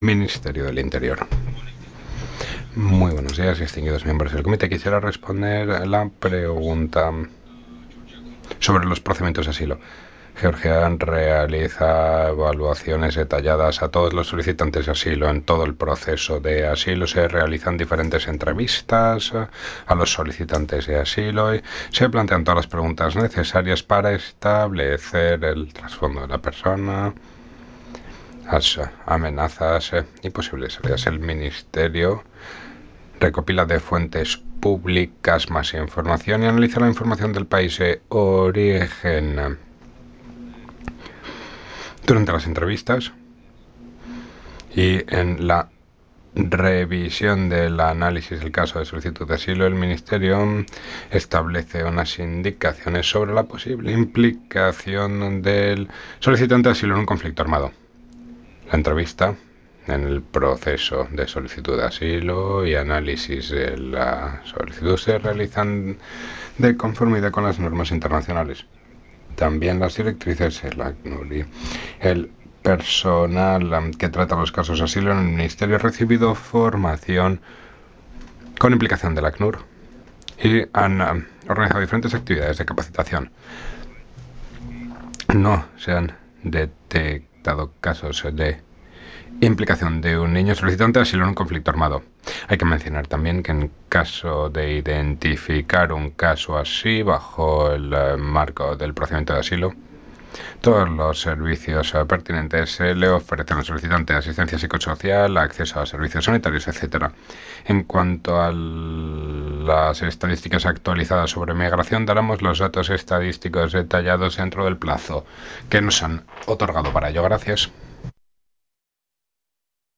Ministerio del Interior. Muy buenos días, distinguidos miembros del comité. Quisiera responder a la pregunta sobre los procedimientos de asilo. Georgia realiza evaluaciones detalladas a todos los solicitantes de asilo. En todo el proceso de asilo se realizan diferentes entrevistas a los solicitantes de asilo y se plantean todas las preguntas necesarias para establecer el trasfondo de la persona, las amenazas y posibles salidas. El Ministerio recopila de fuentes públicas más información y analiza la información del país de origen. Durante las entrevistas y en la revisión del análisis del caso de solicitud de asilo, el Ministerio establece unas indicaciones sobre la posible implicación del solicitante de asilo en un conflicto armado. La entrevista en el proceso de solicitud de asilo y análisis de la solicitud se realizan de conformidad con las normas internacionales. También las directrices de la ACNUR y el personal que trata los casos de asilo en el Ministerio ha recibido formación con implicación de la ACNUR y han organizado diferentes actividades de capacitación. No se han detectado casos de implicación de un niño solicitante de asilo en un conflicto armado. Hay que mencionar también que en caso de identificar un caso así bajo el marco del procedimiento de asilo, todos los servicios pertinentes le ofrecen al solicitante asistencia psicosocial, acceso a servicios sanitarios, etc. En cuanto a las estadísticas actualizadas sobre migración, daremos los datos estadísticos detallados dentro del plazo que nos han otorgado para ello. Gracias.